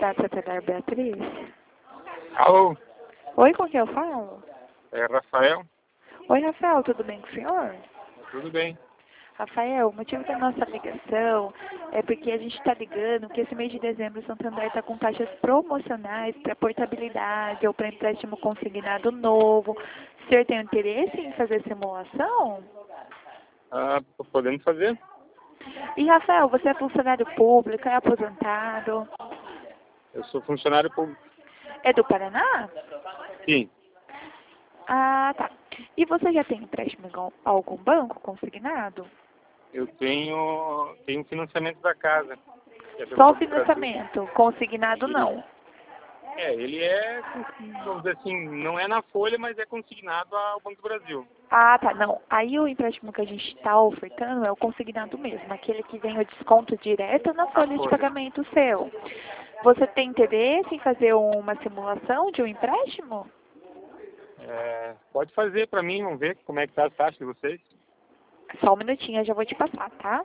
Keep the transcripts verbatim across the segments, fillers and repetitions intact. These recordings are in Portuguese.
Cidade Santander, Beatriz. Alô, Oi, com quem eu falo? é Rafael? Oi, Rafael, tudo bem com o senhor? Tudo bem? Rafael, o motivo da nossa ligação é porque a gente está ligando que esse mês de dezembro o Santander está com taxas promocionais para portabilidade ou para empréstimo consignado novo. O senhor tem interesse em fazer simulação? Ah, podemos fazer? E, Rafael, você é funcionário público, é aposentado? Eu sou funcionário público. É do Paraná? Sim, Ah, tá. E você já tem empréstimo em algum banco consignado? eu tenho, tenho financiamento da casa. que é do Só o Banco do Brasil. financiamento, consignado não. É, ele é, vamos dizer assim, não é na folha, mas é consignado ao Banco do Brasil. Ah, tá, não. Aí o empréstimo que a gente está ofertando é o consignado mesmo, aquele que vem o desconto direto na folha de folha. pagamento seu. Você tem interesse em fazer uma simulação de um empréstimo? É, pode fazer para mim, vamos ver como é que tá a taxa de vocês. Só um minutinho, eu já vou te passar, tá?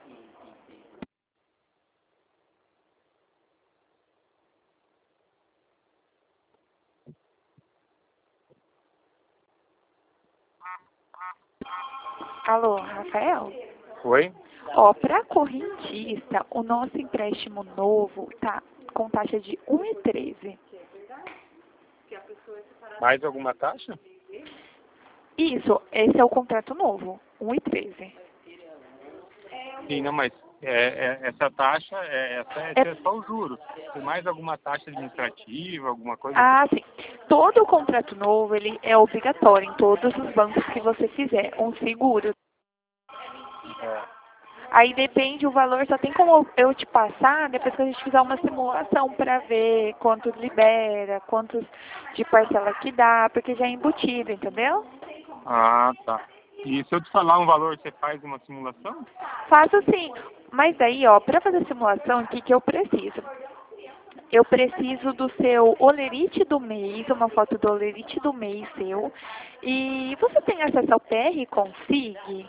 Alô, Rafael? Oi? Ó, para correntista, o nosso empréstimo novo tá com taxa de um vírgula treze. Mais alguma taxa? Isso, esse é o contrato novo, um vírgula treze. Sim, não, mas é, é, essa taxa, é, essa é, É, é só o juro. Tem mais alguma taxa administrativa, alguma coisa? ah, sim. Todo contrato novo, ele é obrigatório em todos os bancos que você fizer, um seguro. É. Aí depende o valor, só tem como eu te passar depois que a gente fizer uma simulação para ver quanto libera, quantos de parcela que dá, porque já é embutido, entendeu? Ah, tá. E se eu te falar um valor, você faz uma simulação? Faço sim, mas daí, ó, para fazer simulação, o que, que eu preciso? Eu preciso do seu olerite do mês, uma foto do olerite do mês seu. E você tem acesso ao P R Consig?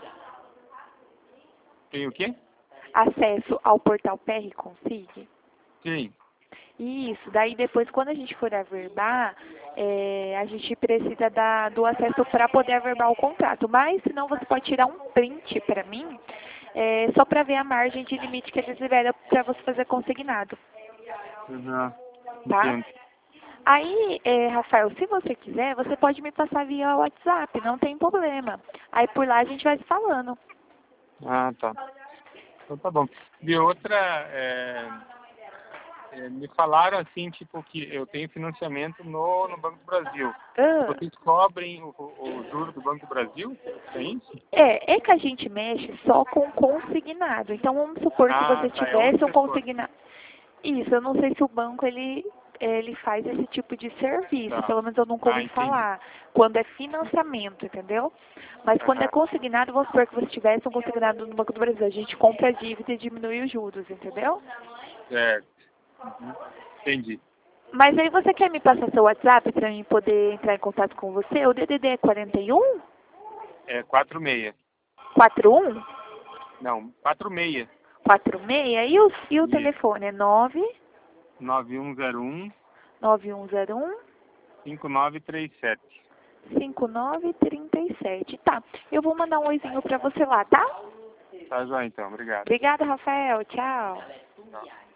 Tem o quê? Acesso ao portal P R Consig? Sim. Isso, daí depois quando a gente for averbar, é, a gente precisa da, do acesso para poder averbar o contrato. Mas senão você pode tirar um print para mim, é, só para ver a margem de limite que eles liberam para você fazer consignado. Uhum. Tá? Entendo. Aí, é, Rafael, se você quiser, você pode me passar via WhatsApp, não tem problema. Aí por lá a gente vai se falando. Ah, tá. Então tá bom. De outra, é, é, me falaram assim, tipo, que eu tenho financiamento no, no Banco do Brasil. Ah, Vocês cobrem o, o, o juro do Banco do Brasil? É isso? é, é que a gente mexe só com consignado. Então vamos supor que Ah, você tá. É outro tivesse um setor. consignado. Isso, eu não sei se o banco ele, ele faz esse tipo de serviço, Tá. pelo menos eu nunca Ah, ouvi entendi. falar. Quando é financiamento, entendeu? Mas quando é Aham. consignado, vamos supor que você tivesse um consignado no Banco do Brasil. A gente compra a dívida e diminui os juros, entendeu? Certo. Uhum. Entendi. Mas aí você quer me passar seu WhatsApp para mim poder entrar em contato com você? O D D D é quarenta e um? É quatro seis. quarenta e um? Não, quatro seis. quarenta e seis? E o, e o Isso. telefone é nove nove um zero um, nove um zero um cinco nove três sete. cinco nove três sete. Tá, eu vou mandar um oizinho para você lá, tá? Tá, joia, então. Obrigado. Obrigada, Rafael. Tchau. Tchau.